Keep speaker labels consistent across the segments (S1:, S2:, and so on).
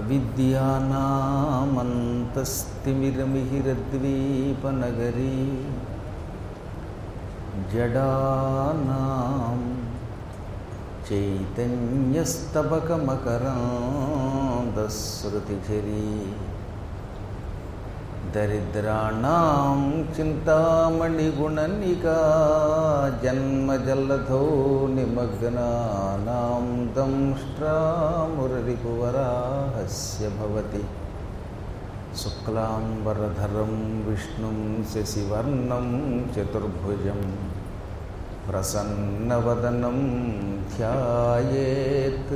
S1: అవిద్యానామంతస్తిమిరమిహిరద్వీపనగరీ జడానాం చైతన్యస్తబకమకరాంధశ్రుతిఝరీ దరిద్రాణాం చింతామణిగుణనికా జన్మజల్లధో నిమగ్నానాం దంష్ట్రామురరిపువరాహస్య భవతి శుక్లాంబరధరం విష్ణుం శశివర్ణం చతుర్భుజం ప్రసన్నవదనం ధ్యాయేత్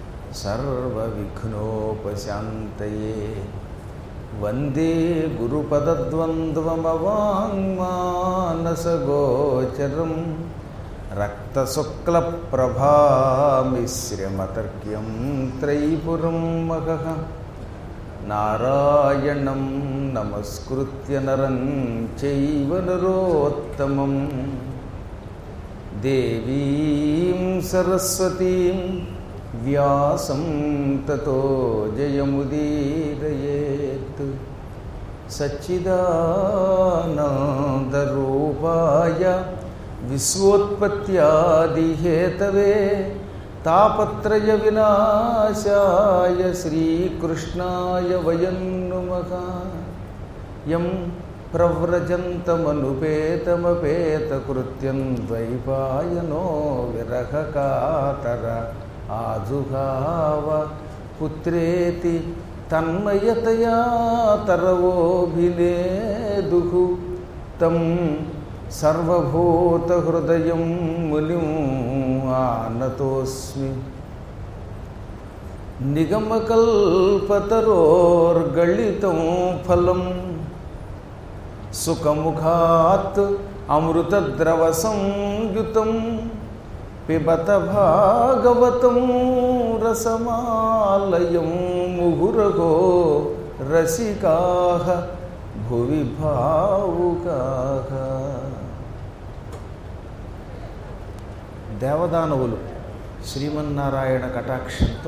S1: సర్వవిఘ్నోపశాంతయే. వందే గురుపదద్వంద్వమవాంగ్మానసగోచరం రక్తశుక్లప్రభామిశ్రమతర్క్యం త్రైపురం మహః. నారాయణం నమస్కృత్య నరం చైవ నరోత్తమం దేవీం సరస్వతీం వ్యాసం తతో జయముదీరయేత్. సచ్చిదానందరూపాయ విశ్వోత్పత్యాదిహేతవే తాపత్రయ వినాశాయ శ్రీకృష్ణాయ వయం నుమః. యం ప్రవ్రజంతమనుపేతమపేతకృత్యం ద్వైపాయనో విరహకాతర ఆజుహావ పుత్రేతి తన్మయతయా తరవోభినేదుః. తం సర్వభూతహృదయం మునిం ఆనతోస్మి. నిగమకల్పతరోర్గళితం ఫలం సుఖముఖాత్ అమృతద్రవసంయుతం పిబత భాగవతం రసమాలయం ముహురగో రసికాః భువి భావుకాః. దేవదానవులు శ్రీమన్నారాయణ కటాక్షంతో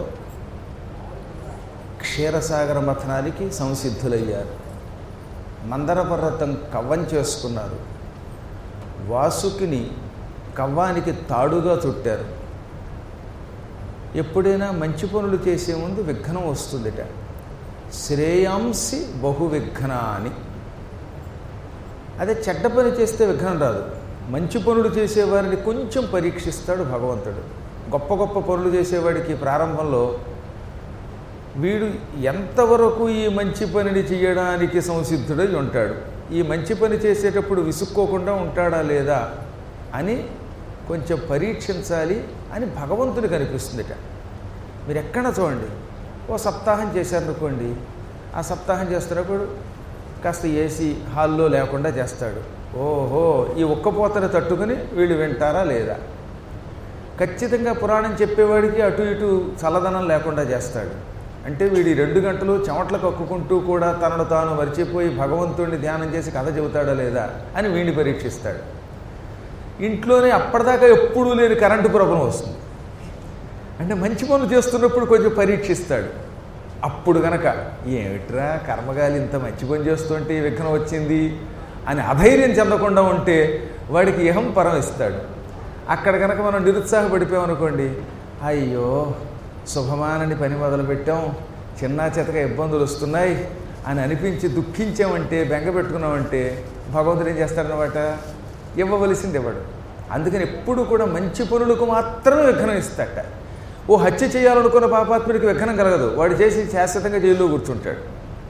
S1: క్షీరసాగర మథనానికి సంసిద్ధులయ్యారు. మందర పర్వతం కవ్వం చేసుకున్నారు. వాసుకిని కవ్వానికి తాడుగా చుట్టారు. ఎప్పుడైనా మంచి పనులు చేసే ముందు విఘ్నం వస్తుందిట. శ్రేయాంసి బహువిఘ్నాని. అదే చెడ్డ పని చేస్తే విఘ్నం రాదు. మంచి పనులు చేసేవారిని కొంచెం పరీక్షిస్తాడు భగవంతుడు. గొప్ప గొప్ప పనులు చేసేవాడికి ప్రారంభంలో వీడు ఎంతవరకు ఈ మంచి పనిని చేయడానికి సంసిద్ధుడై ఉంటాడు, ఈ మంచి పని చేసేటప్పుడు విసుక్కోకుండా ఉంటాడా లేదా అని కొంచెం పరీక్షించాలి అని భగవంతుడికి అనిపిస్తుందిట. మీరు ఎక్కడ చూడండి, ఓ సప్తాహం చేశారనుకోండి, ఆ సప్తాహం చేస్తున్నప్పుడు కాస్త ఏసీ హాల్లో లేకుండా చేస్తాడు. ఓహో, ఈ ఒక్కపోతను తట్టుకుని వీళ్ళు వింటారా లేదా. ఖచ్చితంగా పురాణం చెప్పేవాడికి అటు ఇటు చల్లదనం లేకుండా చేస్తాడు. అంటే వీడి 2 గంటలు చెమట్లు కక్కుకుంటూ కూడా తనను తాను మరిచిపోయి భగవంతుడిని ధ్యానం చేసి కథ చెబుతాడా లేదా అని వీడిని పరీక్షిస్తాడు. ఇంట్లోనే అప్పటిదాకా ఎప్పుడూ లేని కరెంటు ప్రాబ్లం వస్తుంది. అంటే మంచి పనులు చేస్తున్నప్పుడు కొంచెం పరీక్షిస్తాడు. అప్పుడు కనుక ఏమిట్రా కర్మగాలి ఇంత మంచి పని చేస్తుంటే ఈ విఘ్నం వచ్చింది అని అధైర్యం చెందకుండా ఉంటే వాడికి ఇహం పరం ఇస్తాడు. అక్కడ కనుక మనం నిరుత్సాహపడిపోయామనుకోండి, అయ్యో శుభమానని పని మొదలుపెట్టాం, చిన్న చితక ఇబ్బందులు వస్తున్నాయి అని అనిపించి దుఃఖించామంటే, బెంగ పెట్టుకున్నామంటే భగవంతుడు ఏం చేస్తాడనమాట, ఇవ్వవలసింది ఇవ్వడు. అందుకని ఎప్పుడు కూడా మంచి పనులకు మాత్రమే విఘ్నం ఇస్తాట. ఓ హత్య చేయాలనుకున్న పాపాత్ముడికి విఘ్నం కలగదు, వాడు చేసి శాశ్వతంగా జైల్లో కూర్చుంటాడు.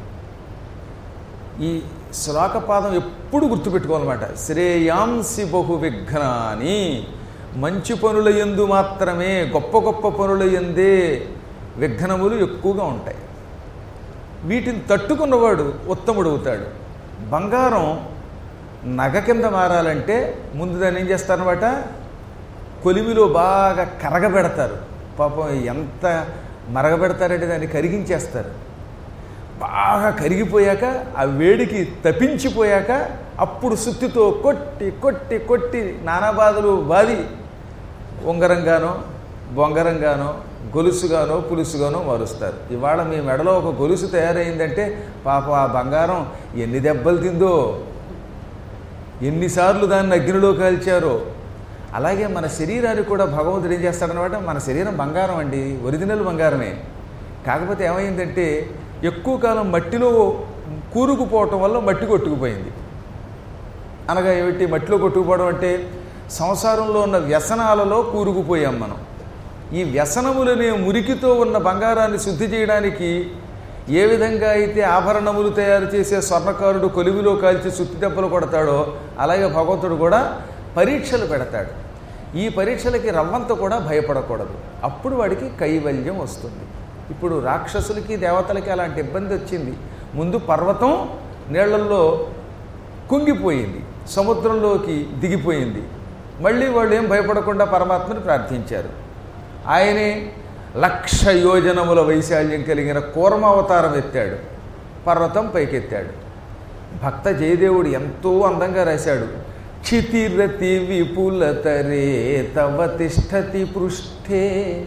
S1: ఈ శ్లోకపాదం ఎప్పుడు గుర్తుపెట్టుకోవాలన్నమాట. శ్రేయాంసి బహు విఘ్నాని. మంచి పనుల యందు మాత్రమే, గొప్ప గొప్ప పనుల యందే విఘ్నములు ఎక్కువగా ఉంటాయి. వీటిని తట్టుకున్నవాడు ఉత్తముడవుతాడు. బంగారం నగ కింద మారాలంటే ముందు దాన్ని ఏం చేస్తారన్నమాట, కొలిమిలో బాగా కరగబెడతారు. పాపం ఎంత మరగబెడతారంటే దాన్ని కరిగించేస్తారు. బాగా కరిగిపోయాక ఆ వేడికి తపించిపోయాక అప్పుడు సుత్తితో కొట్టి కొట్టి కొట్టి నానా బాధలు బాది ఉంగరంగానో బొంగరంగానో గొలుసుగానో పులుసుగానో మారుస్తారు. ఇవాళ మీ మెడలో ఒక గొలుసు తయారైందంటే పాప ఆ బంగారం ఎన్ని దెబ్బలు తిందో, ఎన్నిసార్లు దాన్ని అగ్నిలో కాల్చారో. అలాగే మన శరీరానికి కూడా భగవంతుడు ఏం చేస్తాడనమాట, మన శరీరం బంగారం అండి, ఒరిజినల్ బంగారమే. కాకపోతే ఏమైందంటే ఎక్కువ కాలం మట్టిలో కూరుకుపోవటం వల్ల మట్టి కొట్టుకుపోయింది. అనగా ఏమిటి మట్టిలో కొట్టుకుపోవడం అంటే, సంసారంలో ఉన్న వ్యసనాలలో కూరుకుపోయాం మనం. ఈ వ్యసనములనే మురికితో ఉన్న బంగారాన్ని శుద్ధి చేయడానికి ఏ విధంగా అయితే ఆభరణములు తయారు చేసే స్వర్ణకారుడు కొలివిలో కాల్చి సుత్తి దెబ్బలు కొడతాడో, అలాగే భగవంతుడు కూడా పరీక్షలు పెడతాడు. ఈ పరీక్షలకి రవ్వంత కూడా భయపడకూడదు. అప్పుడు వాడికి కైవల్యం వస్తుంది. ఇప్పుడు రాక్షసులకి దేవతలకి అలాంటి ఇబ్బంది వచ్చింది. ముందు పర్వతం నీళ్లల్లో కుంగిపోయింది, సముద్రంలోకి దిగిపోయింది. మళ్ళీ వాళ్ళు ఏం భయపడకుండా పరమాత్మని ప్రార్థించారు. ఆయనే 1,00,000 యోజనముల వైశాల్యం కలిగిన కూర్మావతారం ఎత్తాడు, పర్వతం పైకెత్తాడు. భక్త జయదేవుడు ఎంతో అందంగా రాశాడు. క్షితిరతి విపులతరే తవ తిష్టతి పృష్ఠే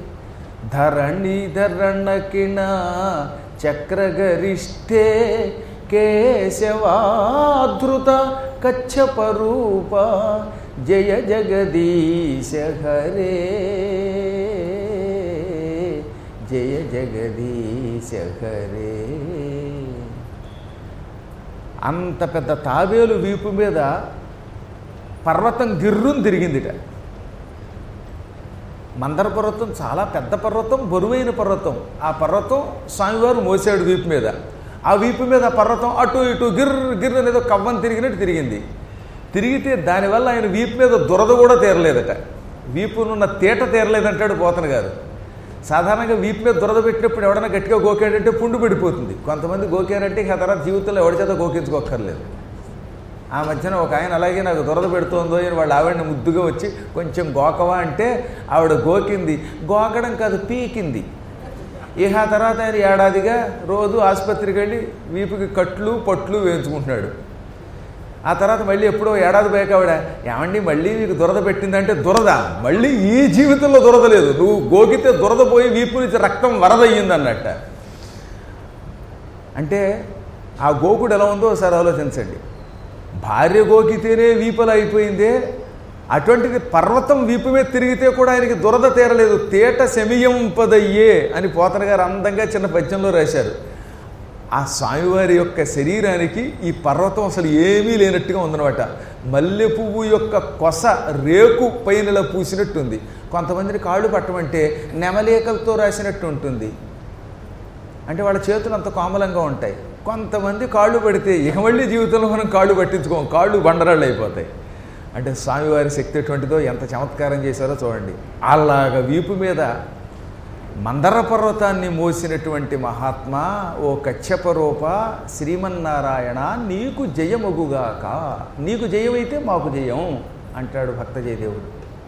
S1: ధరణిధరణకిణ చక్రగరిష్ఠే కేశవాధృత కచ్చపరూప జయ జగదీశ హరే జయ జగదీశ హరే. అంత పెద్ద తాబేలు వీపు మీద పర్వతం గిర్రుని తిరిగిందిట. మందర పర్వతం చాలా పెద్ద పర్వతం, బరువైన పర్వతం. ఆ పర్వతం స్వామివారు మోసాడు వీపు మీద. ఆ వీపు మీద పర్వతం అటు ఇటు గిర్ర అనేదో కవ్వం తిరిగినట్టు తిరిగింది. తిరిగితే దానివల్ల ఆయన వీపు మీద దురద కూడా తీరలేదట, వీపునున్న తేట తీరలేదంటాడు పోతన గారు. సాధారణంగా వీపు మీద దురద పెట్టినప్పుడు ఎవడన్నా గట్టిగా గోకాడంటే పుండు పడిపోతుంది. కొంతమంది గోకారంటే ఆ తర్వాత జీవితంలో ఎవడి చేత గోకించుకోక్కర్లేదు. ఆ మధ్యన ఒక ఆయన అలాగే నాకు దురద పెడుతోందో అని వాళ్ళు ఆవిడని ముద్దుగా వచ్చి కొంచెం గోకవా అంటే ఆవిడ గోకింది. గోకడం కాదు, పీకింది. ఇక ఆ తర్వాత ఆయన ఏడాదిగా రోజు ఆసుపత్రికి వెళ్ళి వీపుకి కట్లు పట్లు వేయించుకుంటున్నాడు. ఆ తర్వాత మళ్ళీ ఎప్పుడో ఏడాది పోయాక ఆవిడ, ఏమండి మళ్ళీ నీకు దురద పెట్టిందంటే, దురద మళ్ళీ ఈ జీవితంలో దురద లేదు, నువ్వు గోకితే దురద పోయి వీపు నుంచి రక్తం వరదయ్యింది అన్నట్ట. అంటే ఆ గోకుడు ఎలా ఉందో ఒకసారి ఆలోచించండి. భార్య గోకితేనే వీపలు అయిపోయిందే, అటువంటిది పర్వతం వీపు మీద తిరిగితే కూడా ఆయనకి దురద తీరలేదు. తేట శమియంపదయ్యే అని పోతన గారు అందంగా చిన్న పద్యంలో రాశారు. ఆ స్వామివారి యొక్క శరీరానికి ఈ పర్వతం అసలు ఏమీ లేనట్టుగా ఉందన్నమాట. మల్లె పువ్వు యొక్క కొస రేకు పైనలా పూసినట్టుంది. కొంతమందిని కాళ్ళు పట్టమంటే నెమలేకలతో రాసినట్టు ఉంటుంది, అంటే వాళ్ళ చేతులు అంత కోమలంగా ఉంటాయి. కొంతమంది కాళ్ళు పడితే ఇక మళ్ళీ జీవితంలో మనం కాళ్ళు పట్టించుకోం, కాళ్ళు బండరాళ్ళు అయిపోతాయి. అంటే స్వామివారి శక్తి ఎటువంటిదో, ఎంత చమత్కారం చేశారో చూడండి. అలాగ వీపు మీద మందర పర్వతాన్ని మోసినటువంటి మహాత్మా, ఓ కచ్చపరూప శ్రీమన్నారాయణ నీకు జయమగుగాక, నీకు జయమైతే మాకు జయం అంటాడు భక్త జయదేవుడు.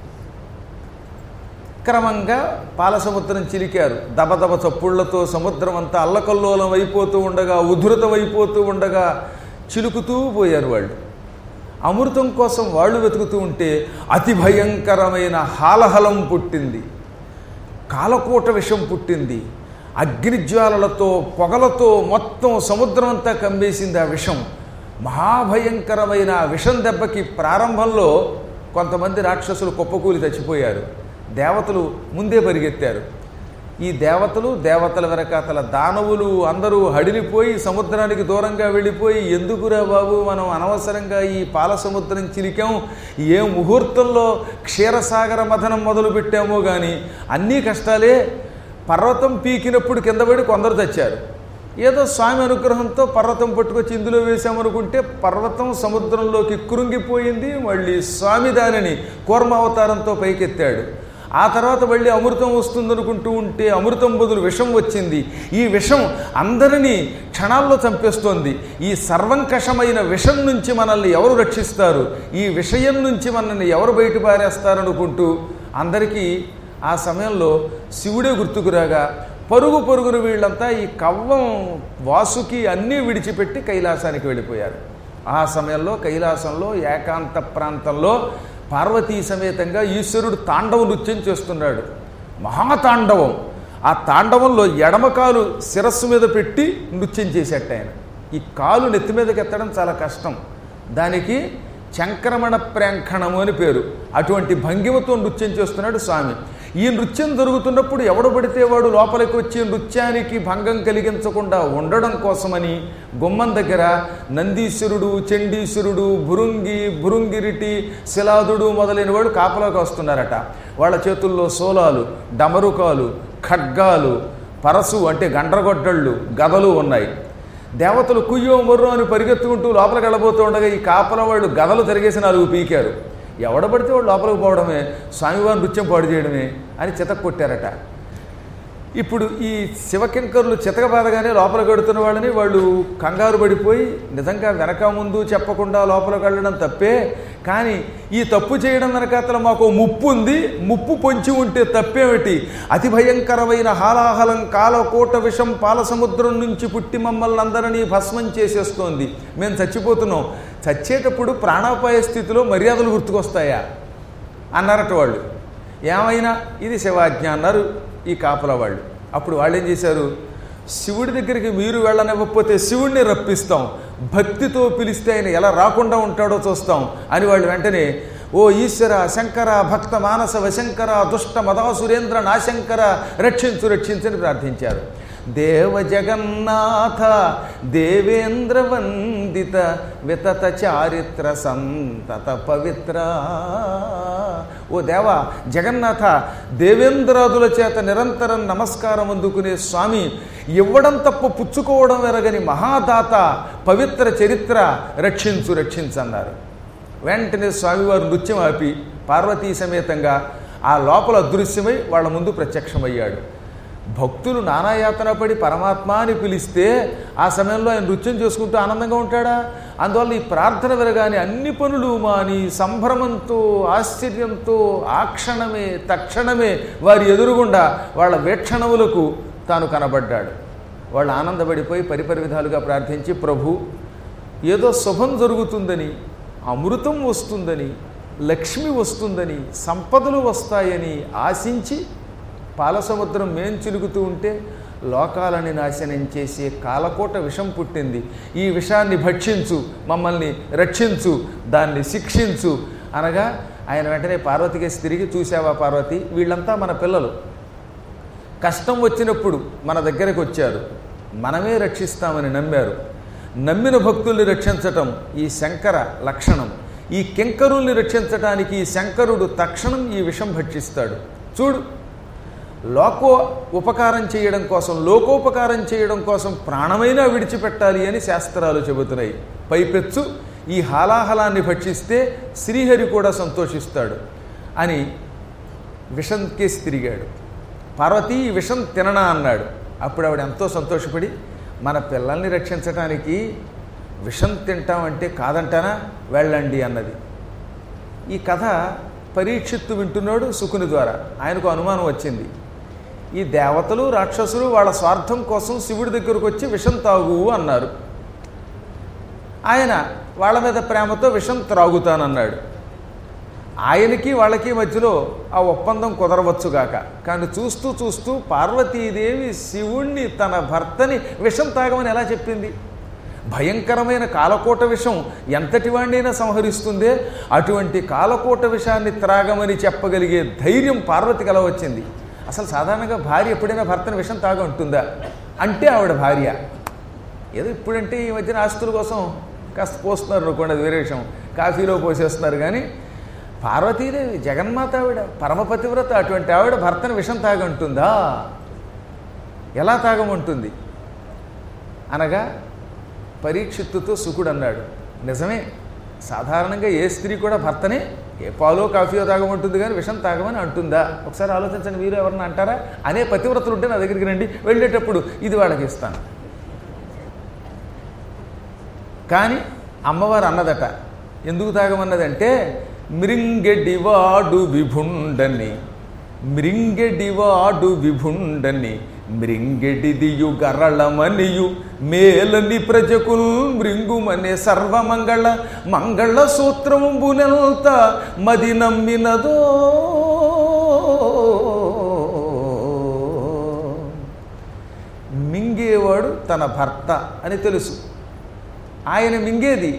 S1: క్రమంగా పాలసముద్రం చిలికారు. దబదబ చప్పుళ్లతో సముద్రం అంతా అల్లకల్లోలం అయిపోతూ ఉండగా, ఉధృతమైపోతూ ఉండగా చిలుకుతూ పోయారు వాళ్ళు. అమృతం కోసం వాళ్ళు వెతుకుతూ ఉంటే అతి భయంకరమైన హాలహలం పుట్టింది, కాలకూట విషం పుట్టింది. అగ్నిజ్వాలలతో పొగలతో మొత్తం సముద్రం అంతా కమ్మేసింది ఆ విషం. మహాభయంకరమైన ఆ విషం దెబ్బకి ప్రారంభంలో కొంతమంది రాక్షసులు కుప్పకూలి చచ్చిపోయారు. దేవతలు ముందే పరిగెత్తారు. ఈ దేవతల వెనకాతల దానవులు అందరూ హడిలిపోయి సముద్రానికి దూరంగా వెళ్ళిపోయి, ఎందుకురా బాబు మనం అనవసరంగా ఈ పాల సముద్రం చిలికాం, ఏ ముహూర్తంలో క్షీరసాగర మథనం మొదలు పెట్టామో కానీ అన్నీ కష్టాలే. పర్వతం పీకినప్పుడు కిందపడి కొందరు తెచ్చారు. ఏదో స్వామి అనుగ్రహంతో పర్వతం పట్టుకొచ్చి ఇందులో వేశామనుకుంటే పర్వతం సముద్రంలోకి కృంగిపోయింది. మళ్ళీ స్వామి దానిని కూర్మావతారంతో పైకెత్తాడు. ఆ తర్వాత మళ్ళీ అమృతం వస్తుందనుకుంటూ ఉంటే అమృతం బదులు విషం వచ్చింది. ఈ విషం అందరినీ క్షణాల్లో చంపేస్తోంది. ఈ సర్వంకషమైన విషం నుంచి మనల్ని ఎవరు రక్షిస్తారు, ఈ విషయం నుంచి మనల్ని ఎవరు బయట పారేస్తారనుకుంటూ అందరికీ ఆ సమయంలో శివుడే గుర్తుకురాగా పరుగున వీళ్ళంతా ఈ కవ్వం వాసుకి అన్నీ విడిచిపెట్టి కైలాసానికి వెళ్ళిపోయారు. ఆ సమయంలో కైలాసంలో ఏకాంత ప్రాంతంలో పార్వతీ సమేతంగా ఈశ్వరుడు తాండవ నృత్యం చేస్తున్నాడు. మహాతాండవం. ఆ తాండవంలో ఎడమకాలు శిరస్సు మీద పెట్టి నృత్యం చేసేట ఆయన. ఈ కాలు నెత్తి మీదకి ఎత్తడం చాలా కష్టం. దానికి చంక్రమణ ప్రేంఖణము అని పేరు. అటువంటి భంగిమతో నృత్యం చేస్తున్నాడు స్వామి. ఈ నృత్యం జరుగుతున్నప్పుడు ఎవడు పడితే వాడు లోపలికి వచ్చి నృత్యానికి భంగం కలిగించకుండా ఉండడం కోసమని గుమ్మం దగ్గర నందీశ్వరుడు, చండీశ్వరుడు, భురుంగిరిటి, శిలాదుడు మొదలైన వాళ్ళు కాపలాకి వస్తున్నారట. వాళ్ళ చేతుల్లో సోలాలు, డమరుకాలు, ఖడ్గాలు, పరసు అంటే గండ్రగొడ్డళ్ళు, గదలు ఉన్నాయి. దేవతలు కుయ్యో మొర్రో అని పరిగెత్తుకుంటూ లోపలికి వెళ్ళబోతూ ఉండగా ఈ కాపల వాళ్ళు గదలు తిరిగేసి 4 పీకారు. ఎవడబడితే వాడు లోపలికి పోవడమే, స్వామివారి నృత్యం పాడు చేయడమే అని చితక కొట్టారట. ఇప్పుడు ఈ శివకింకరులు చితక బాధగానే లోపలికి వెడుతున్న వాళ్ళని వాళ్ళు కంగారు పడిపోయి నిజంగా వెనక ముందు చెప్పకుండా లోపలికి వెళ్ళడం తప్పే, కానీ ఈ తప్పు చేయడం వెనకాతల మాకు ముప్పు ఉంది, ముప్పు పొంచి ఉంటే తప్పేమిటి? అతి భయంకరమైన హాలాహలం కాలకోట విషం పాలసముద్రం నుంచి పుట్టి మమ్మల్ని అందరినీ భస్మం చేసేస్తోంది. మేము చచ్చిపోతున్నాం. చచ్చేటప్పుడు ప్రాణాపాయ స్థితిలో మర్యాదలు గుర్తుకొస్తాయా అన్నారట వాళ్ళు. ఏమైనా ఇది శివాజ్ఞ అన్నారు ఈ కాపల వాళ్ళు. అప్పుడు వాళ్ళు ఏం చేశారు, శివుడి దగ్గరికి మీరు వెళ్ళనివ్వకపోతే శివుడిని రప్పిస్తాం, భక్తితో పిలిస్తే ఆయన ఎలా రాకుండా ఉంటాడో చూస్తాం అని వాళ్ళు వెంటనే ఓ ఈశ్వర శంకర భక్త మానస వశంకర దుష్ట మదాసురేంద్ర నాశంకర రక్షించు రక్షించని ప్రార్థించారు. దేవ జగన్నాథ దేవేంద్ర వందిత వితత చారిత్ర సంతత పవిత్ర. ఓ దేవ జగన్నాథ, దేవేంద్రాదుల చేత నిరంతరం నమస్కారం అందుకునే స్వామి, ఇవ్వడం తప్ప పుచ్చుకోవడం ఎరగని మహాదాత, పవిత్ర చరిత్ర, రక్షించు రక్షించన్నారు. వెంటనే స్వామివారు నృత్యం ఆపి పార్వతీ సమేతంగా ఆ లోపల అదృశ్యమై వాళ్ళ ముందు ప్రత్యక్షమయ్యాడు. భక్తులు నానాయాతన పడి పరమాత్మ అని పిలిస్తే ఆ సమయంలో ఆయన నృత్యం చేసుకుంటూ ఆనందంగా ఉంటాడా? అందువల్ల ఈ ప్రార్థన వినగానే అన్ని పనులు మాని సంభ్రమంతో ఆశ్చర్యంతో ఆ క్షణమే తక్షణమే వారి ఎదురుగుండా వాళ్ళ వీక్షణములకు తాను కనబడ్డాడు. వాళ్ళు ఆనందపడిపోయి పరిపరి విధాలుగా ప్రార్థించి, ప్రభు ఏదో శుభం జరుగుతుందని, అమృతం వస్తుందని, లక్ష్మి వస్తుందని, సంపదలు వస్తాయని ఆశించి పాలసముద్రం మేం చిలుగుతూ ఉంటే లోకాలని నాశనం చేసే కాలకోట విషం పుట్టింది. ఈ విషాన్ని భక్షించు, మమ్మల్ని రక్షించు, దాన్ని శిక్షించు అనగా ఆయన వెంటనే పార్వతికేసి తిరిగి, చూసావా పార్వతి, వీళ్ళంతా మన పిల్లలు, కష్టం వచ్చినప్పుడు మన దగ్గరకు వచ్చారు, మనమే రక్షిస్తామని నమ్మారు. నమ్మిన భక్తుల్ని రక్షించటం ఈ శంకర లక్షణం. ఈ కింకరుల్ని రక్షించటానికి ఈ శంకరుడు తక్షణం ఈ విషం భక్షిస్తాడు. చూడు, ఉపకారం చేయడం కోసం, లోకోపకారం చేయడం కోసం ప్రాణమైనా విడిచిపెట్టాలి అని శాస్త్రాలు చెబుతున్నాయి. పైపెచ్చు ఈ హాలాహలాన్ని భక్షిస్తే శ్రీహరి కూడా సంతోషిస్తాడు అని విషం కేసి తిరిగాడు. పార్వతీ ఈ విషం తిననా అన్నాడు. అప్పుడు ఆవిడ ఎంతో సంతోషపడి, మన పిల్లల్ని రక్షించడానికి విషం తింటామంటే కాదంటానా, వెళ్ళండి అన్నది. ఈ కథ పరీక్షిత్తు వింటున్నాడు శుకుని ద్వారా. ఆయనకు అనుమానం వచ్చింది, ఈ దేవతలు రాక్షసులు వాళ్ళ స్వార్థం కోసం శివుడి దగ్గరకు వచ్చి విషం తాగు అన్నారు. ఆయన వాళ్ళ మీద ప్రేమతో విషం త్రాగుతానన్నాడు. ఆయనకి వాళ్ళకి మధ్యలో ఆ ఒప్పందం కుదరవచ్చుగాక. కానీ చూస్తూ చూస్తూ పార్వతీదేవి శివుణ్ణి, తన భర్తని విషం తాగమని ఎలా చెప్పింది? భయంకరమైన కాలకోట విషం ఎంతటి వాడినైనా సంహరిస్తుందే, అటువంటి కాలకోట విషాన్ని త్రాగమని చెప్పగలిగే ధైర్యం పార్వతికి ఎలా వచ్చింది? అసలు సాధారణంగా భార్య ఎప్పుడైనా భర్తను విషం తాగ ఉంటుందా? అంటే ఆవిడ భార్య. ఏదో ఇప్పుడంటే ఈ మధ్యన ఆస్తుల కోసం కాస్త పోస్తున్నారు అనుకోండి, అది వేరే విషయం, కాఫీలో పోసేస్తున్నారు. కానీ పార్వతీదేవి జగన్మాత, ఆవిడ పరమపతివ్రత, అటువంటి ఆవిడ భర్తను విషం తాగంటుందా? ఎలా తాగమంటుంది అనగా పరీక్షిత్తుతో శుకుడు అన్నాడు, నిజమే, సాధారణంగా ఏ స్త్రీ కూడా భర్తనే ఏ పాలో కాఫీయో తాగమంటుంది కానీ విషం తాగమని అంటుందా? ఒకసారి ఆలోచించండి, మీరు ఎవరన్నా అంటారా? అనే పతివ్రతలు ఉంటే నా దగ్గరికి రండి, వెళ్ళేటప్పుడు ఇది వాళ్ళకి ఇస్తాను. కానీ అమ్మవారు అన్నదట, ఎందుకు తాగమన్నదంటే, మృంగెడివాడు విభుండని, మృంగెడివాడు విభుండని, మృంగెడిదియు గరళమనియు మేలని ప్రజకుల్ మృంగుమనే సర్వమంగళ మంగళ సూత్రమునెల్త మది నమ్మినదో తన భర్త అని తెలుసు. ఆయన మింగేది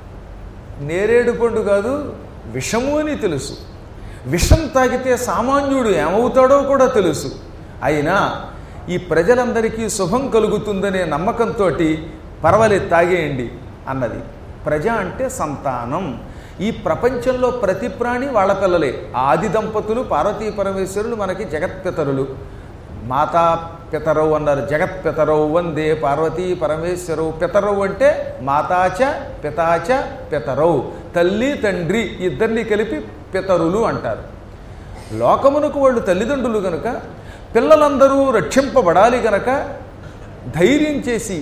S1: నేరేడు పండు కాదు, విషము అని తెలుసు. విషం తాగితే సామాన్యుడు ఏమవుతాడో కూడా తెలుసు. అయినా ఈ ప్రజలందరికీ శుభం కలుగుతుందనే నమ్మకంతో పర్వాలేదు తాగేయండి అన్నది. ప్రజ అంటే సంతానం. ఈ ప్రపంచంలో ప్రతి ప్రాణి వాళ్ళ పిల్లలే. ఆది దంపతులు పార్వతీ పరమేశ్వరులు మనకి జగత్పితరులు. మాతా పితరవు అన్నారు. జగత్పితరవు వందే పార్వతీ పరమేశ్వరవు. పితరవు అంటే మాతాచ పితాచ పితరవు, తల్లి తండ్రి ఇద్దరిని కలిపి పితరులు అంటారు. లోకమునకు వాళ్ళు తల్లిదండ్రులు గనుక పిల్లలందరూ రక్షింపబడాలి గనక ధైర్యం చేసి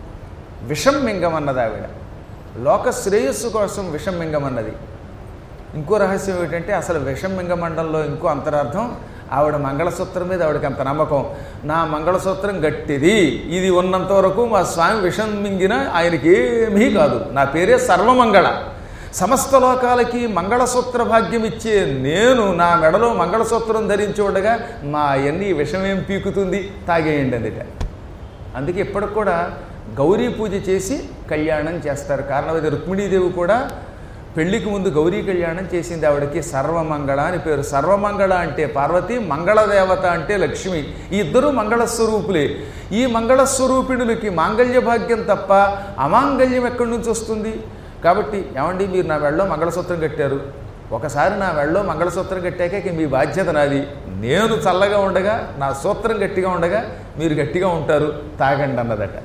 S1: విషం మింగమన్నది ఆవిడ. లోక శ్రేయస్సు కోసం విషం మింగమన్నది. ఇంకో రహస్యం ఏమిటంటే అసలు విషం మింగమండంలో ఇంకో అంతరార్థం, ఆవిడ మంగళసూత్రం మీద ఆవిడకి అంత నమ్మకం. నా మంగళసూత్రం గట్టిది, ఇది ఉన్నంత వరకు మా స్వామి విషం మింగినా ఆయనకి ఏమీ కాదు, నా పేరే సర్వమంగళ. సమస్త లోకాలకి మంగళసూత్ర భాగ్యం ఇచ్చే నేను నా మెడలో మంగళసూత్రం ధరించి ఉండగా మా అవన్నీ విషమేం పీకుతుంది, తాగేయండి అందుక. అందుకే ఇప్పటికి కూడా గౌరీ పూజ చేసి కళ్యాణం చేస్తారు. కారణం అది రుక్మిణీదేవి కూడా పెళ్లికి ముందు గౌరీ కళ్యాణం చేసింది. ఆవిడకి సర్వమంగళ అని పేరు. సర్వమంగళ అంటే పార్వతి, మంగళదేవత అంటే లక్ష్మి. ఈ ఇద్దరూ మంగళస్వరూపులే. ఈ మంగళస్వరూపిణులకి మాంగళ్య భాగ్యం తప్ప అమాంగళ్యం ఎక్కడి నుంచి వస్తుంది? కాబట్టి ఏమండి, మీరు నా మెడలో మంగళసూత్రం కట్టారు, ఒకసారి నా మెడలో మంగళసూత్రం కట్టాక మీ బాధ్యత నాది. నేను చల్లగా ఉండగా, నా సూత్రం గట్టిగా ఉండగా మీరు గట్టిగా ఉంటారు, తాగండి అన్నదట.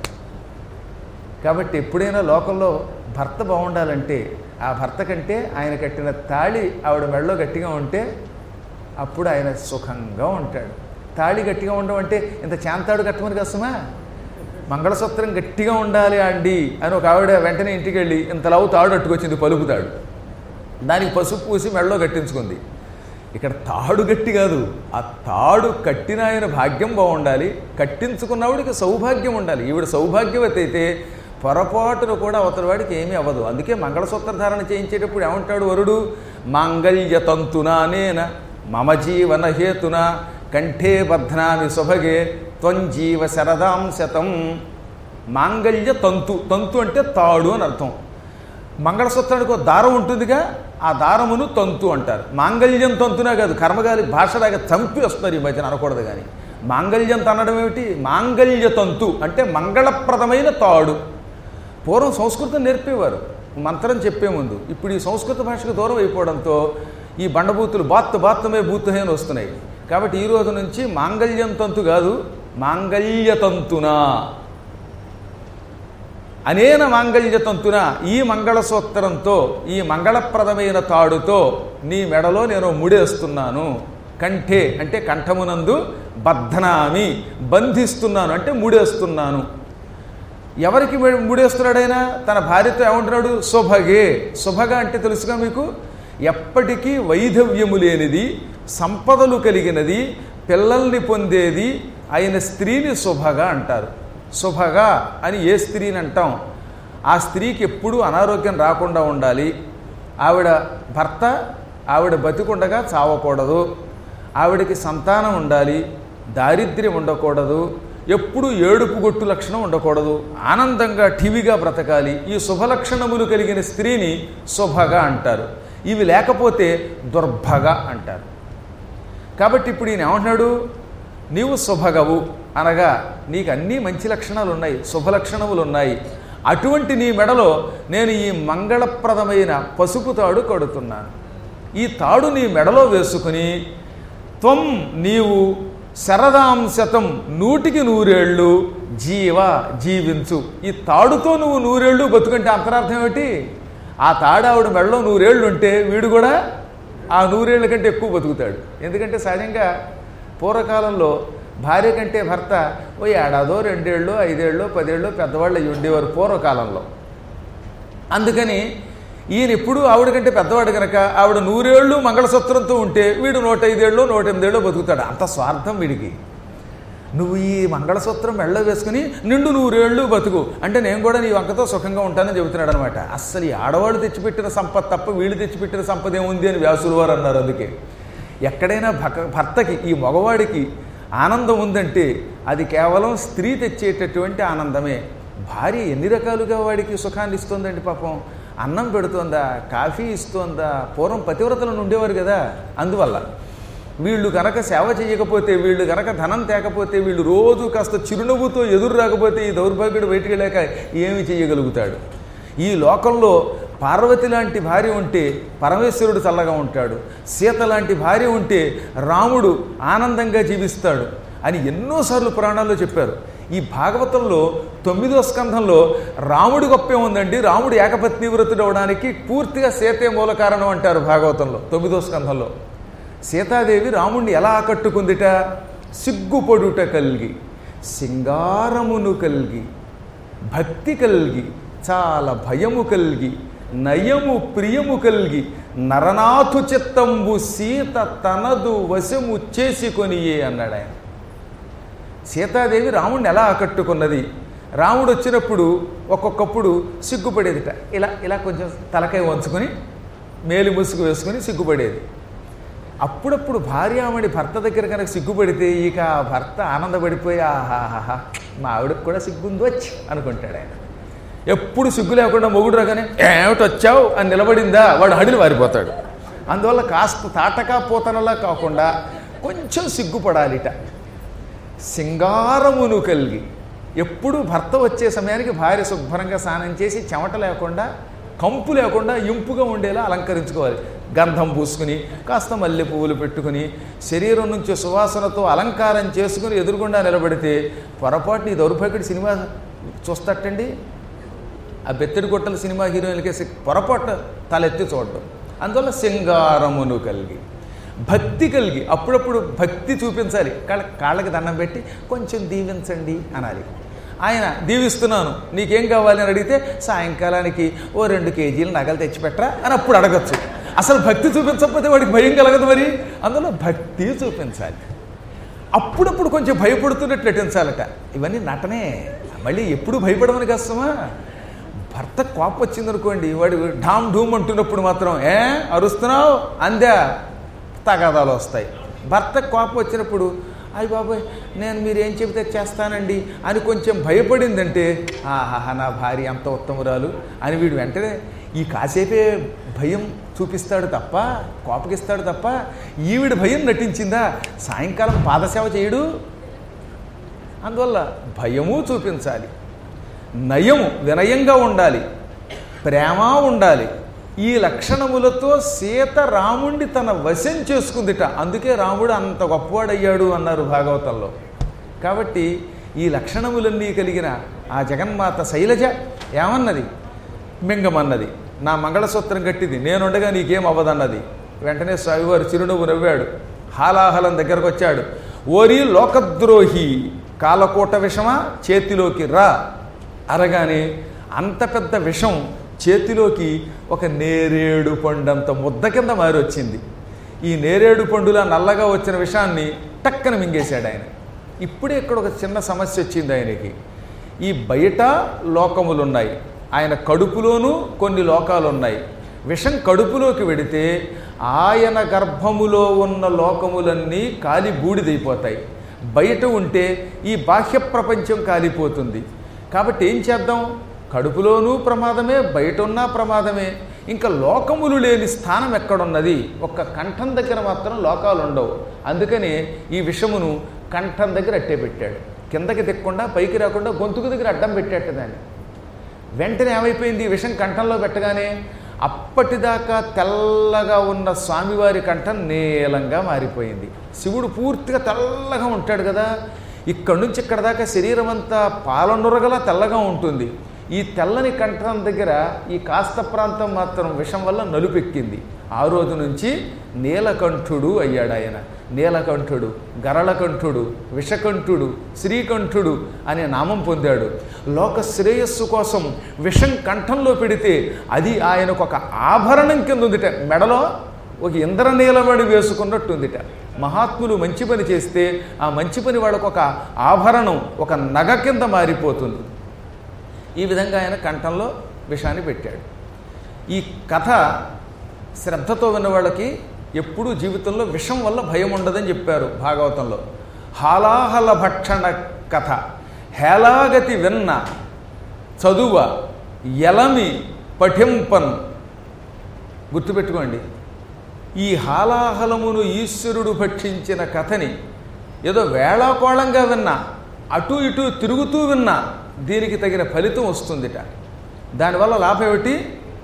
S1: కాబట్టి ఎప్పుడైనా లోకంలో భర్త బాగుండాలంటే ఆ భర్త కంటే ఆయన కట్టిన తాళి ఆవిడ మెడలో గట్టిగా ఉంటే అప్పుడు ఆయన సుఖంగా ఉంటాడు. తాళి గట్టిగా ఉండడం అంటే ఇంత చాంతాడు కట్టమని కష్టమా? మంగళసూత్రం గట్టిగా ఉండాలి అండి అని ఒక ఆవిడ వెంటనే ఇంటికి వెళ్ళి ఇంతలావు తాడు అట్టుకొచ్చింది, పలుకుతాడు. దానికి పసుపు పూసి మెడలో కట్టించుకుంది. ఇక్కడ తాడు గట్టి కాదు, ఆ తాడు కట్టిన ఆయన భాగ్యం బాగుండాలి, కట్టించుకున్నవాడికి సౌభాగ్యం ఉండాలి. ఈవిడ సౌభాగ్యవతి అయితే పొరపాటును కూడా అవతల వాడికి ఏమీ అవ్వదు. అందుకే మంగళసూత్ర ధారణ చేయించేటప్పుడు ఏమంటాడు వరుడు? మాంగళ్యతంతునా నేన మమ జీవన హేతున కంఠే బధ్నామి శుభగే త్వంజీవ శరదాం శతం. మాంగళ్య తంతు, తంతు అంటే తాడు అని అర్థం. మంగళసూత్రానికి ఒక దారం ఉంటుందిగా, ఆ దారమును తంతు అంటారు. మాంగళ్యం తంతునా కాదు, కర్మగాలి భాషలాగా చంపి వస్తున్నారు ఈ మధ్యన, అనకూడదు కానీ. మాంగళ్యం తనడం ఏమిటి? మాంగళ్య తంతు అంటే మంగళప్రదమైన తాడు. పూర్వం సంస్కృతం నేర్పేవారు మంత్రం చెప్పే ముందు. ఇప్పుడు ఈ సంస్కృత భాషకు దూరం అయిపోవడంతో ఈ బండబూతులు బాత్తమే బూతుహే అని వస్తున్నాయి. కాబట్టి ఈ రోజు నుంచి మాంగళ్యం తంతు కాదు, మాంగళ్యతంతునా అనేన మాంగళ్యతంతున, ఈ మంగళసూత్రంతో, ఈ మంగళప్రదమైన తాడుతో నీ మెడలో నేను ముడేస్తున్నాను. కంఠే అంటే కంఠమునందు, బధ్నామి బంధిస్తున్నాను అంటే ముడేస్తున్నాను. ఎవరికి ముడేస్తున్నాడైనా? తన భార్యతో ఏమంటున్నాడు? శుభగే. శుభగా అంటే తెలుసుగా మీకు, ఎప్పటికీ వైధవ్యము లేనిది, సంపదలు కలిగినది, పిల్లల్ని పొందేది అయిన స్త్రీని శుభగా అంటారు. శుభగా అని ఏ స్త్రీని అంటాం? ఆ స్త్రీకి ఎప్పుడూ అనారోగ్యం రాకుండా ఉండాలి. ఆవిడ భర్త ఆవిడ బతికుండగా చావకూడదు, ఆవిడకి సంతానం ఉండాలి, దారిద్ర్యం ఉండకూడదు, ఎప్పుడు ఏడుపు గొట్టు లక్షణం ఉండకూడదు, ఆనందంగా ఠీవిగా బ్రతకాలి. ఈ శుభలక్షణములు కలిగిన స్త్రీని శుభగా అంటారు. ఇవి లేకపోతే దుర్భగా అంటారు. కాబట్టి ఇప్పుడు ఈయన ఏమంటున్నాడు? నీవు శుభగవు అనగా నీకు అన్నీ మంచి లక్షణాలు ఉన్నాయి, శుభలక్షణములు ఉన్నాయి. అటువంటి నీ మెడలో నేను ఈ మంగళప్రదమైన పసుపు తాడు కడుతున్నాను. ఈ తాడు నీ మెడలో వేసుకుని త్వం నీవు శరదాంశతం 100 జీవించు. ఈ తాడుతో నువ్వు 100 బతుకంటే అంతరార్థం ఏమిటి? ఆ తాడు ఆవిడ మెడలో 100 ఉంటే వీడు కూడా ఆ 100 కంటే ఎక్కువ బతుకుతాడు. ఎందుకంటే సహజంగా పూర్వకాలంలో భార్య కంటే భర్త ఓ 1 ఏడాదో 2 ఏళ్ళు 5 ఏళ్ళు 10 ఏళ్ళు పెద్దవాళ్ళు అయ్యి ఉండేవారు పూర్వకాలంలో. అందుకని ఈయన ఎప్పుడు ఆవిడ కంటే పెద్దవాడు కనుక ఆవిడ 100 ఏళ్ళు మంగళసూత్రంతో ఉంటే వీడు 105 ఏళ్ళు 108 ఏళ్ళు బతుకుతాడు. అంత స్వార్థం వీడికి. నువ్వు ఈ మంగళసూత్రం మెళ్ళ వేసుకుని నిండు 100 ఏళ్ళు బతుకు అంటే నేను కూడా నీ వంకతో సుఖంగా ఉంటానని చెబుతున్నాడు అనమాట. అస్సలు ఈ ఆడవాళ్ళు తెచ్చిపెట్టిన సంపద తప్ప వీళ్ళు తెచ్చిపెట్టిన సంపద ఏముంది అని వ్యాసులు వారు అన్నారు. అందుకే ఎక్కడైనా భర్తకి, ఈ మగవాడికి ఆనందం ఉందంటే అది కేవలం స్త్రీ తెచ్చేటటువంటి ఆనందమే. భార్య ఎన్ని రకాలుగా వాడికి సుఖాన్ని ఇస్తుందండి పాపం. అన్నం పెడుతోందా, కాఫీ ఇస్తోందా. పూర్వం పతివ్రతలను ఉండేవారు కదా. అందువల్ల వీళ్ళు కనుక సేవ చేయకపోతే, వీళ్ళు కనుక ధనం తేకపోతే, వీళ్ళు రోజు కాస్త చిరునవ్వుతో ఎదురు రాకపోతే ఈ దౌర్భాగ్యుడు బయటికి వెళ్ళాక ఏమి చేయగలుగుతాడు? ఈ లోకంలో పార్వతి లాంటి భార్య ఉంటే పరమేశ్వరుడు చల్లగా ఉంటాడు, సీత లాంటి భార్య ఉంటే రాముడు ఆనందంగా జీవిస్తాడు అని ఎన్నోసార్లు పురాణాల్లో చెప్పారు. ఈ భాగవతంలో 9వ స్కంధంలో రాముడి గొప్పే ఉందండి. రాముడు ఏకపత్ని వ్రతుడు అవడానికి పూర్తిగా సీతే మూల కారణం అంటారు భాగవతంలో 9వ స్కంధంలో. సీతాదేవి రాముణ్ణి ఎలా ఆకట్టుకుందిట? సిగ్గుపడుట కలిగి, సింగారమును కలిగి, భక్తి కలిగి, చాలా భయము కలిగి, నయము ప్రియము కలిగి, నరనాథు చిత్తంబు సీత తనదు వశము చేసుకొనియే అన్నాడు ఆయన. సీతాదేవి రాముడిని ఎలా ఆకట్టుకున్నది? రాముడు వచ్చినప్పుడు ఒక్కొక్కప్పుడు సిగ్గుపడేదిట. ఇలా ఇలా కొంచెం తలకాయ వంచుకొని మేలి ముసుగు వేసుకొని సిగ్గుపడేది. అప్పుడప్పుడు భార్యామణి భర్త దగ్గర కనుక సిగ్గుపడితే ఇక భర్త ఆనందపడిపోయి ఆహాహా మా ఆవిడకు కూడా సిగ్గుంది వచ్చి అనుకుంటాడు ఆయన. ఎప్పుడు సిగ్గు లేకుండా మొగుడు రాగానే ఏమిటి వచ్చావు అని నిలబడిందా వాడు హడిలు వారిపోతాడు. అందువల్ల కాస్త తాటకా పోతనలా కాకుండా కొంచెం సిగ్గుపడాలిట. సింగారమును కలిగి, ఎప్పుడు భర్త వచ్చే సమయానికి భార్య శుభ్రంగా స్నానం చేసి చెమట లేకుండా, కంపు లేకుండా ఇంపుగా ఉండేలా అలంకరించుకోవాలి. గంధం పూసుకుని, కాస్త మల్లె పువ్వులు పెట్టుకుని, శరీరం నుంచి సువాసనతో అలంకారం చేసుకుని ఎదురుగుండా నిలబడితే పొరపాటు ఈ దౌర్భాగ్యుడి సినిమా చూస్తటండి. ఆ బెత్తడి గొట్టల సినిమా హీరోయిన్లకేసి పొరపాటు తలెత్తి చూడడం. అందువల్ల సింగారమును కలిగి, భక్తి కలిగి, అప్పుడప్పుడు భక్తి చూపించాలి. కాళ్ళకి దండం పెట్టి కొంచెం దీవించండి అనాలి. ఆయన దీవిస్తున్నాను నీకేం కావాలి అని అడిగితే సాయంకాలానికి ఓ 2 కేజీలు నగలు తెచ్చిపెట్టరా అని అప్పుడు అడగచ్చు. అసలు భక్తి చూపించకపోతే వాడికి భయం కలగదు మరి. అందులో భక్తి చూపించాలి. అప్పుడప్పుడు కొంచెం భయపడుతున్నట్లు నటించాలట. ఇవన్నీ నటనే. మళ్ళీ ఎప్పుడు భయపడమని కష్టమా? భర్త కోపం వచ్చిందనుకోండి, వాడు ఢామ్ ఢూమ్ అంటున్నప్పుడు మాత్రం అరుస్తున్నావు అందా తగాదాలు వస్తాయి. భర్త కోపం వచ్చినప్పుడు అయ్య బాబాయ్ నేను మీరేం చెబితే చేస్తానండి అని కొంచెం భయపడిందంటే ఆహాహా నా భార్య అంత ఉత్తమురాలు అని వీడు వెంటనే ఈ కాసేపే భయం చూపిస్తాడు తప్ప, కోపగిస్తాడు తప్ప, ఈవిడ భయం నటించిందా సాయంకాలం పాదసేవ చేయడు. అందువల్ల భయము చూపించాలి, నయము వినయంగా ఉండాలి, ప్రేమ ఉండాలి. ఈ లక్షణములతో సీత రాముణ్ణి తన వశం చేసుకుందిట. అందుకే రాముడు అంత గొప్పవాడయ్యాడు అన్నారు భాగవతంలో. కాబట్టి ఈ లక్షణములన్నీ కలిగిన ఆ జగన్మాత శైలజ ఏమన్నది? మింగమన్నది. నా మంగళసూత్రం కట్టిది, నేనుండగా నీకేం అవ్వదన్నది. వెంటనే స్వామివారు చిరునవ్వు నవ్వాడు. హాలాహలం దగ్గరకు వచ్చాడు. ఓరి లోకద్రోహి, కాలకోట విషమా చేతిలోకి రా అనగానే అంత పెద్ద విషం చేతిలోకి ఒక నేరేడు పండంత ముద్ద కింద మారి వచ్చింది. ఈ నేరేడు పండులా నల్లగా వచ్చిన విషాన్ని టక్కన మింగేశాడు ఆయన. ఇప్పుడే ఇక్కడ ఒక చిన్న సమస్య వచ్చింది ఆయనకి. ఈ బయట లోకములున్నాయి, ఆయన కడుపులోనూ కొన్ని లోకాలు ఉన్నాయి. విషం కడుపులోకి వెడితే ఆయన గర్భములో ఉన్న లోకములన్నీ కాలి బూడిదైపోతాయి. బయట ఉంటే ఈ బాహ్య ప్రపంచం కాలిపోతుంది. కాబట్టి ఏం చేద్దాం? కడుపులోనూ ప్రమాదమే, బయట ఉన్నా ప్రమాదమే. ఇంకా లోకములు లేని స్థానం ఎక్కడున్నది? ఒక్క కంఠం దగ్గర మాత్రం లోకాలు ఉండవు. అందుకని ఈ విషమును కంఠం దగ్గర అట్టే పెట్టాడు. కిందకి తిక్కకుండా పైకి రాకుండా గొంతుకు దగ్గర అడ్డం పెట్టేట దాన్ని. వెంటనే ఏమైపోయింది? ఈ విషం కంఠంలో పెట్టగానే అప్పటిదాకా తెల్లగా ఉన్న స్వామివారి కంఠం నీలంగా మారిపోయింది. శివుడు పూర్తిగా తెల్లగా ఉంటాడు కదా, ఇక్కడి నుంచి ఇక్కడ దాకా శరీరం అంతా పాలనురగలా తెల్లగా ఉంటుంది. ఈ తెల్లని కంఠం దగ్గర ఈ కాస్త ప్రాంతం మాత్రం విషం వల్ల నలుపెక్కింది. ఆ రోజు నుంచి నీలకంఠుడు అయ్యాడు ఆయన. నీలకంఠుడు, గరళకంఠుడు, విషకంఠుడు, శ్రీకంఠుడు అనే నామం పొందాడు. లోక శ్రేయస్సు కోసం విషం కంఠంలో పెడితే అది ఆయనకు ఒక ఆభరణం కింద ఉందిట. మెడలో ఒక ఇంద్రనీలమణి వేసుకున్నట్టుందిట. మహాత్ములు మంచి పని చేస్తే ఆ మంచి పని వాళ్ళకు ఒక ఆభరణం, ఒక నగ కింద మారిపోతుంది. ఈ విధంగా ఆయన కంఠంలో విషాన్ని పెట్టాడు. ఈ కథ శ్రద్ధతో విన్న వాళ్ళకి ఎప్పుడూ జీవితంలో విషం వల్ల భయం ఉండదని చెప్పారు భాగవతంలో. హాలాహల భక్షణ కథ హేలాగతి విన్న చదువ ఎలమి పఠింపన్. గుర్తుపెట్టుకోండి, ఈ హాలాహలమును ఈశ్వరుడు భక్షించిన కథని ఏదో వేళాకోళంగా విన్నా, అటు ఇటు తిరుగుతూ విన్నా దీనికి తగిన ఫలితం వస్తుందిట. దానివల్ల లాభం ఏమిటి?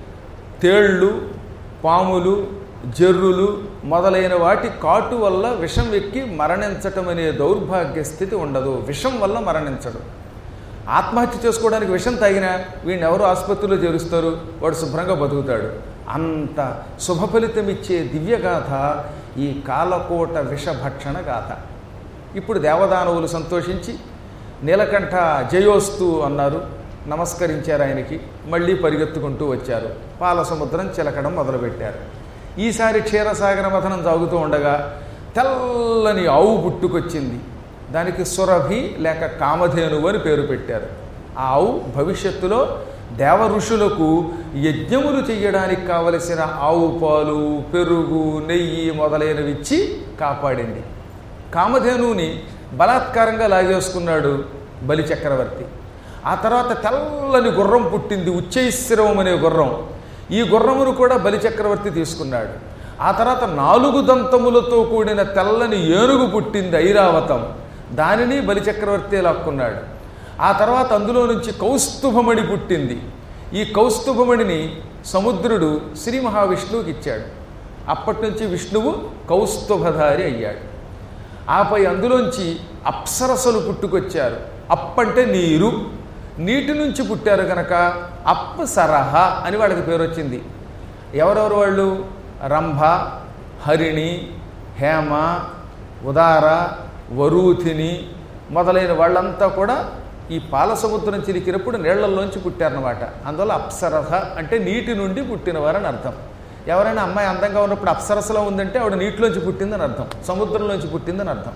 S1: తేళ్ళు, పాములు, జర్రులు మొదలైన వాటి కాటు వల్ల విషం ఎక్కి మరణించటం అనే దౌర్భాగ్య స్థితి ఉండదు. విషం వల్ల మరణించడు. ఆత్మహత్య చేసుకోవడానికి విషం తాగినా వీడిని ఎవరు ఆసుపత్రిలో చేరుస్తారు, వాడు శుభ్రంగా బతుకుతాడు. అంత శుభ ఫలితమిచ్చే దివ్యగాథ ఈ కాలకోట విషభక్షణ గాథ. ఇప్పుడు దేవదానవులు సంతోషించి నీలకంఠ జయోస్తు అన్నారు, నమస్కరించారు ఆయనకి. మళ్ళీ పరిగెత్తుకుంటూ వచ్చారు, పాల సముద్రం చిలకడం మొదలుపెట్టారు. ఈసారి క్షీరసాగర మథనం సాగుతూ ఉండగా తెల్లని ఆవు పుట్టుకొచ్చింది. దానికి సురభి లేక కామధేనువు అని పేరు పెట్టారు. ఆ ఆవు భవిష్యత్తులో దేవ ఋషులకు యజ్ఞములు చెయ్యడానికి కావలసిన ఆవు పాలు, పెరుగు, నెయ్యి మొదలైనవి ఇచ్చి కాపాడింది. కామధేనువుని బలాత్కారంగా లాగేసుకున్నాడు బలి చక్రవర్తి. ఆ తర్వాత తెల్లని గుర్రం పుట్టింది, ఉచ్చైశ్రవం అనే గుర్రం. ఈ గుర్రమును కూడా బలి చక్రవర్తి తీసుకున్నాడు. ఆ తర్వాత 4 దంతములతో కూడిన తెల్లని ఏనుగు పుట్టింది, ఐరావతం. దానిని బలి చక్రవర్తి లాక్కున్నాడు. ఆ తర్వాత అందులో నుంచి కౌస్తుభమణి పుట్టింది. ఈ కౌస్తుభమణిని సముద్రుడు శ్రీ మహావిష్ణువుకి ఇచ్చాడు. అప్పటి నుంచి విష్ణువు కౌస్తుభధారి అయ్యాడు. ఆపై అందులోంచి అప్సరసలు పుట్టుకొచ్చారు. అప్పంటే నీరు, నీటి నుంచి పుట్టారు కనుక అప్సరహ అని వాళ్ళకి పేరు వచ్చింది. ఎవరెవరు వాళ్ళు? రంభ, హరిణి, హేమ, ఉదార, వరూథిని మొదలైన వాళ్ళంతా కూడా ఈ పాల సముద్రం చిలికినప్పుడు నీళ్లల్లోంచి పుట్టారన్నమాట. అందువల్ల అప్సరహ అంటే నీటి నుండి పుట్టినవారని అర్థం. ఎవరైనా అమ్మాయి అందంగా ఉన్నప్పుడు అప్సరసలో ఉందంటే ఆవిడ నీటిలోంచి పుట్టిందని అర్థం, సముద్రంలోంచి పుట్టిందని అర్థం.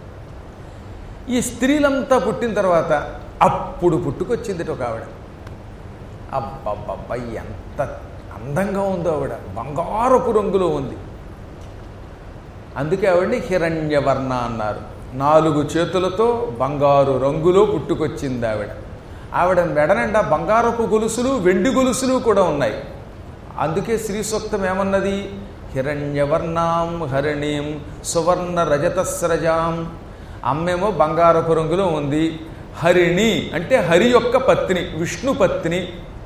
S1: ఈ స్త్రీలంతా పుట్టిన తర్వాత అప్పుడు పుట్టుకొచ్చింది ఒక ఆవిడ. అబ్బబ్బబ్బ ఎంత అందంగా ఉందో ఆవిడ, బంగారపు రంగులో ఉంది. అందుకే ఆవిడని హిరణ్యవర్ణ అన్నారు. 4 చేతులతో బంగారు రంగులో పుట్టుకొచ్చింది ఆవిడ. ఆవిడ మెడనిండా బంగారపు గొలుసులు, వెండి గొలుసులు కూడా ఉన్నాయి. అందుకే శ్రీ సూక్తం ఏమన్నది? హిరణ్యవర్ణాం హరిణీం సువర్ణ రజతస్రజాం. అమ్మేమో బంగారపు రంగులో ఉంది. హరిణి అంటే హరి యొక్క పత్ని, విష్ణు పత్ని